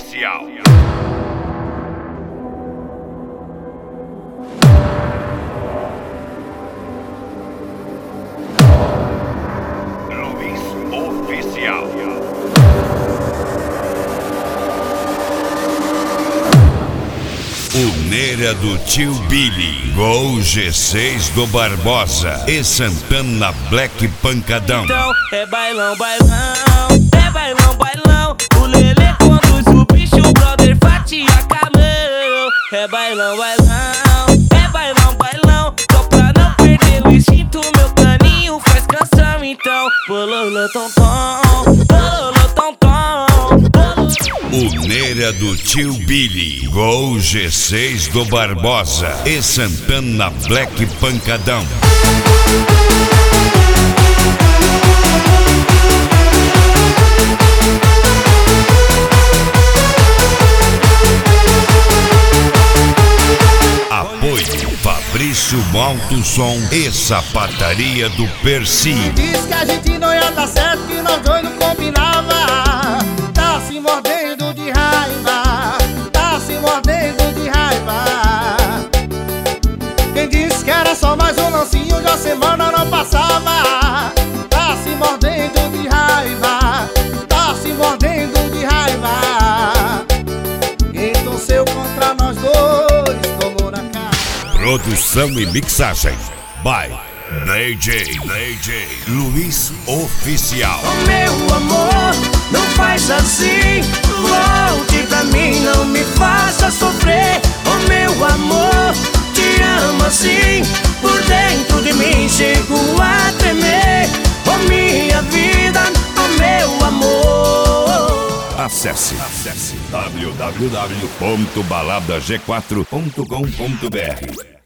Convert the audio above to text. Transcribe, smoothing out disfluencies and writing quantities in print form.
Oficial. Luiz Oficial. O Neira do Tio Billy, Gol G6 do Barbosa e Santana Black Pancadão. Então é bailão, bailão, é bailão, bailão. O Lelê conduz o bicho, o brother fatia camão. É bailão, bailão, é bailão, bailão. Só pra não perder o instinto, meu caninho faz canção. Então, bololô, tom, tom, bololô, tom, tom. O Neira do Tio Billy, Gol G6 do Barbosa e Santana Black Pancadão. Apoio Fabrício Alto Som e Sapataria do Percy. Diz que a gente não ia dar certo, que nós dois não combinava. Tá se mordendo de raiva, tá se mordendo de raiva. Quem disse que era só mais um lancinho, já semana não passava. Tá se mordendo de raiva, tá se mordendo de raiva. Quem torceu contra nós dois tomou na cara. Produção e mixagem by DJ Luiz Oficial. Oh, meu amor, não faz assim. Volte pra mim, não me faça sofrer. Oh, meu amor, te amo assim. Por dentro de mim chego a tremer. Oh, minha vida, oh, meu amor. Acesse www.baladag4.com.br